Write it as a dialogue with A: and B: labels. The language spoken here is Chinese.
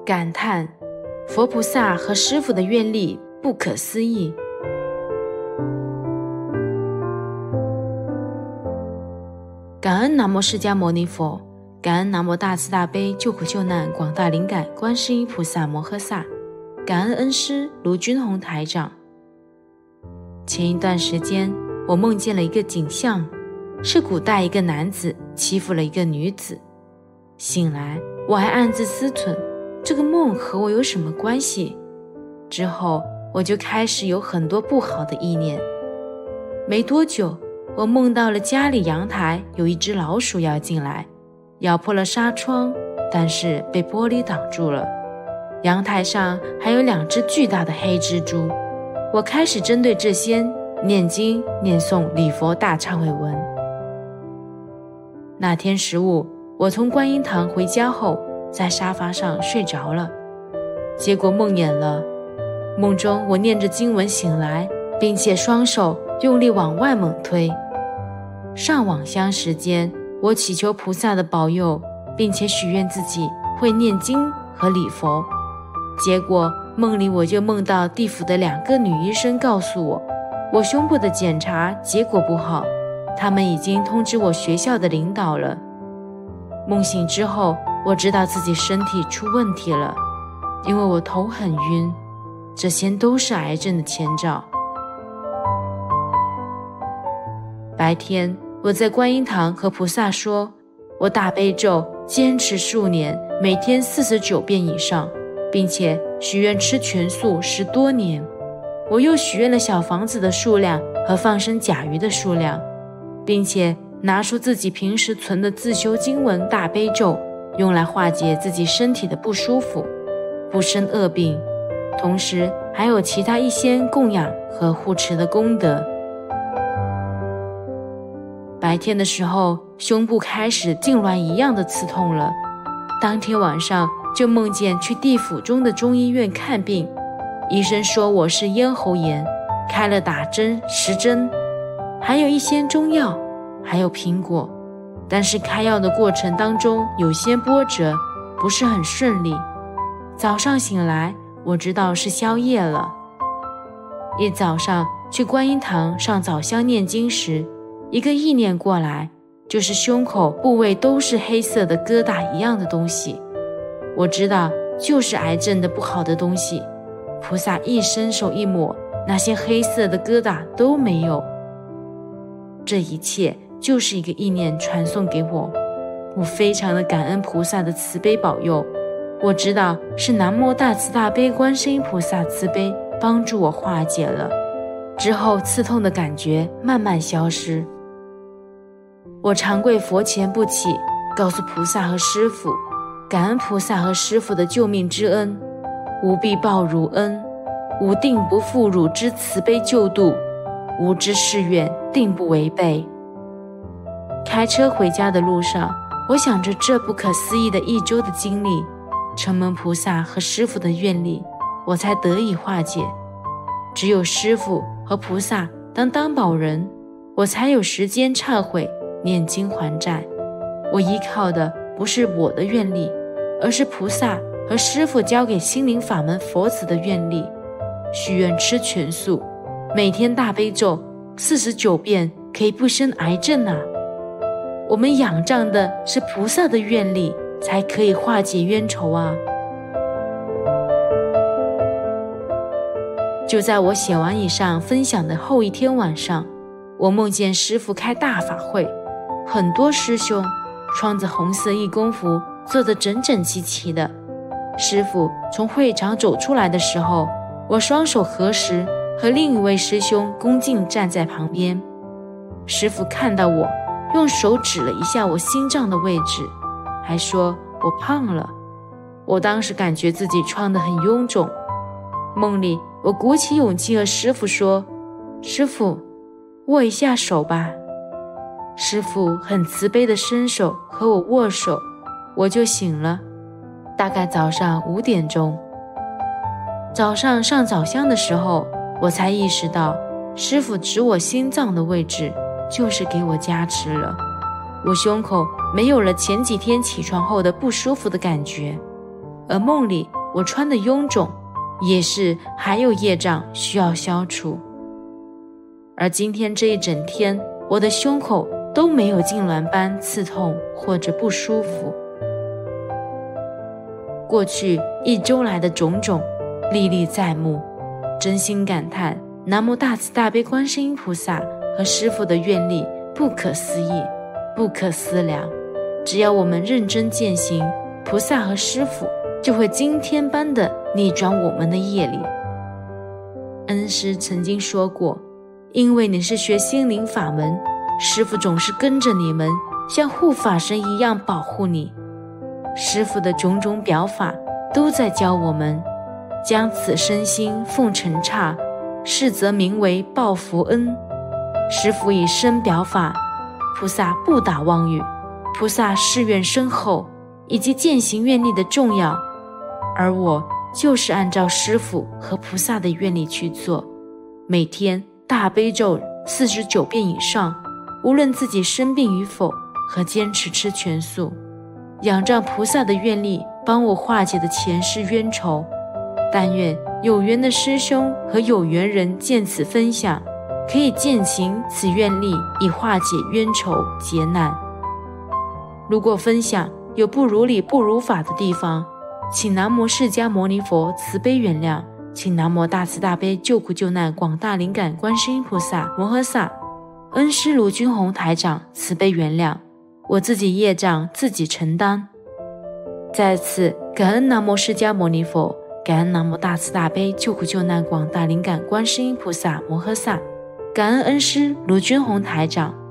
A: 感叹佛菩萨和师父的愿力不可思议。感恩南无释迦牟尼佛，感恩南无大慈大悲救苦救难广大灵感观世音菩萨摩诃萨，感恩恩师卢军宏台长。前一段时间，我梦见了一个景象，是古代一个男子欺负了一个女子。醒来，我还暗自思忖，这个梦和我有什么关系？之后，我就开始有很多不好的意念。没多久，我梦到了家里阳台有一只老鼠要进来，咬破了纱窗，但是被玻璃挡住了。阳台上还有2只巨大的黑蜘蛛。我开始针对这些念经念诵礼佛大忏悔文。那天15日，我从观音堂回家后，在沙发上睡着了，结果梦魇了。梦中我念着经文醒来，并且双手用力往外猛推。上网香时间，我祈求菩萨的保佑，并且许愿自己会念经和礼佛。结果梦里我就梦到地府的2个女医生告诉我，我胸部的检查结果不好，他们已经通知我学校的领导了。梦醒之后，我知道自己身体出问题了，因为我头很晕，这些都是癌症的前兆。白天，我在观音堂和菩萨说，我大悲咒坚持数年，每天49遍以上，并且许愿吃全素10多年。我又许愿了小房子的数量和放生甲鱼的数量，并且拿出自己平时存的自修经文大悲咒，用来化解自己身体的不舒服，不生恶病，同时还有其他一些供养和护持的功德。白天的时候，胸部开始痉挛一样的刺痛了。当天晚上就梦见去地府中的中医院看病，医生说我是咽喉炎，开了打针10针，还有一些中药，还有苹果。但是开药的过程当中有些波折，不是很顺利。早上醒来，我知道是宵夜了。一早上去观音堂上早香念经时，一个意念过来，就是胸口部位都是黑色的疙瘩一样的东西。我知道就是癌症的不好的东西。菩萨一伸手一抹，那些黑色的疙瘩都没有。这一切就是一个意念传送给我，我非常的感恩菩萨的慈悲保佑。我知道是南无大慈大悲观世音菩萨慈悲帮助我化解了，之后刺痛的感觉慢慢消失。我长跪佛前不起，告诉菩萨和师父，感恩菩萨和师父的救命之恩，无必报汝恩，吾定不负汝之慈悲救度，吾之誓愿定不违背。开车回家的路上，我想着这不可思议的1周的经历，承蒙菩萨和师父的愿力，我才得以化解。只有师父和菩萨当担保人，我才有时间忏悔念经还债。我依靠的不是我的愿力，而是菩萨和师父交给心灵法门佛子的愿力。许愿吃全素，每天大悲咒49遍，可以不生癌症啊！我们仰仗的是菩萨的愿力，才可以化解冤仇啊！就在我写完以上分享的后一天晚上，我梦见师父开大法会，很多师兄穿着红色义工服，坐得整整齐齐的。师父从会场走出来的时候，我双手合十，和另一位师兄恭敬站在旁边。师父看到我，用手指了一下我心脏的位置，还说我胖了。我当时感觉自己穿得很臃肿。梦里我鼓起勇气和师父说，师父，握一下手吧。师父很慈悲地伸手和我握手，我就醒了。大概早上5点钟，早上上早香的时候，我才意识到师父指我心脏的位置，就是给我加持了。我胸口没有了前几天起床后的不舒服的感觉。 而梦里我穿的臃肿，也是还有业障需要消除。而今天这一整天，我的胸口都没有痉挛般刺痛或者不舒服。过去1周来的种种历历在目，真心感叹南无大慈大悲观世音菩萨和师父的愿力不可思议，不可思量。只要我们认真践行，菩萨和师父就会惊天般的逆转我们的业力。恩师曾经说过，因为你是学心灵法门，师父总是跟着你们，像护法神一样保护你。师父的种种表法都在教我们，将此身心奉承刹，是则名为报福恩。师父以身表法，菩萨不打妄语，菩萨誓愿深厚，以及践行愿力的重要，而我就是按照师父和菩萨的愿力去做，每天大悲咒49遍以上，无论自己生病与否，和坚持吃全素，仰仗菩萨的愿力帮我化解的前世冤仇。但愿有缘的师兄和有缘人见此分享，可以践行此愿力，以化解冤仇劫难。如果分享有不如理不如法的地方，请南无释迦牟尼佛慈悲原谅，请南无大慈大悲救苦救难广大灵感观世音菩萨摩诃萨恩师卢军宏台长慈悲原谅，我自己业障自己承担。再次感恩南无释迦牟尼佛，感恩南无大慈大悲救苦救难广大灵感观世音菩萨摩诃萨，感恩恩师卢军宏台长。